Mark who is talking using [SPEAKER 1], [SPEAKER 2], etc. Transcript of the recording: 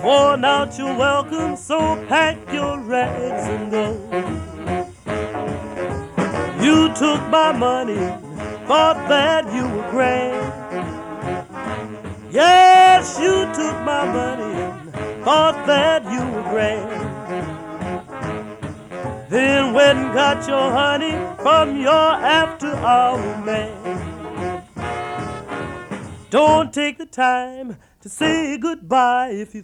[SPEAKER 1] Worn out your welcome, so pack your rags and go. You took my money, thought that you were grand. Yes, you took my money and thought that you were grand. Then went and got your honey from your after-hour man. Don't take the time to say goodbye if you